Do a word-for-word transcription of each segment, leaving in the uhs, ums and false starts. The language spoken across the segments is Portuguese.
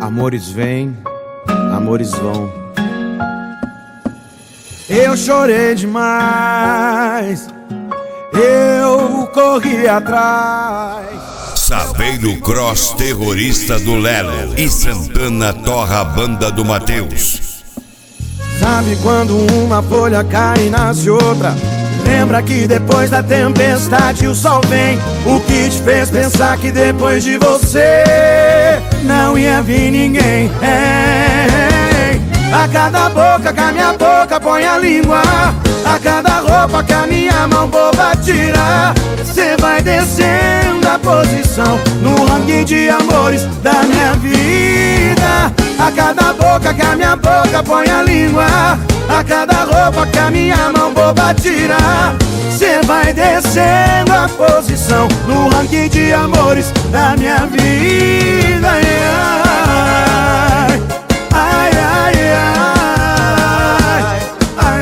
Amores vêm, amores vão. Eu chorei demais, eu corri atrás. Saveiro Cross terrorista do Lelo e Santana torra a banda do Mateus. Sabe quando uma folha cai e nasce outra? Lembra que depois da tempestade o sol vem. O que te fez pensar que depois de você não ia vir ninguém? Ei, a cada boca que a minha boca põe a língua, a cada roupa que a minha mão boba tira, cê vai descendo a posição no ranking de amores da minha vida. A cada boca que a minha boca põe a língua, a cada roupa que a minha mão boba tira, cê vai descendo a posição no ranking de amores da minha vida. Ai, ai, ai,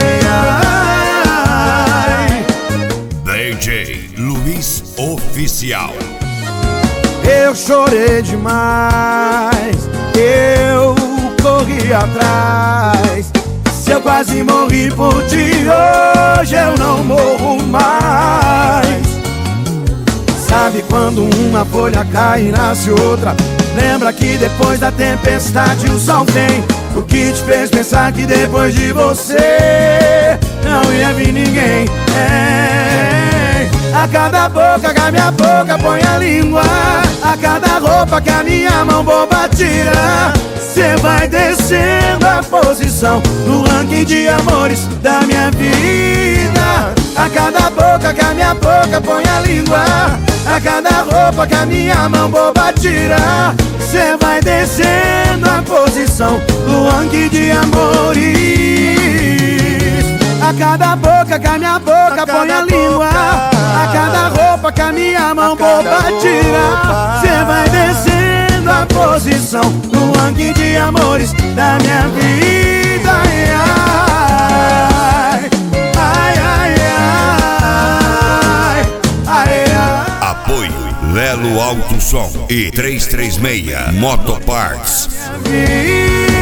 ai, ai. D J Luiz Oficial. Eu chorei demais, eu corri atrás. Se eu quase morri por ti, hoje eu não morro mais. Sabe quando uma folha cai e nasce outra? Lembra que depois da tempestade o sol vem. O que te fez pensar que depois de você não ia vir ninguém? É, a cada boca que a minha boca põe a língua, a cada roupa que a minha mão boba tira, cê vai descendo a posição no ranking de amores da minha vida. A cada boca que a minha boca põe a língua, a cada roupa que a minha mão boba tira, cê vai descendo a posição no ranking de amores. A cada boca que a minha boca põe a língua, a cada roupa que a minha mão boba tira, cê vai descendo a posição no ranking de amores da minha vida. Ai, ai, ai, ai, ai, ai. Apoio Lelo Alto Som e trezentos e trinta e seis Motoparts. Vida.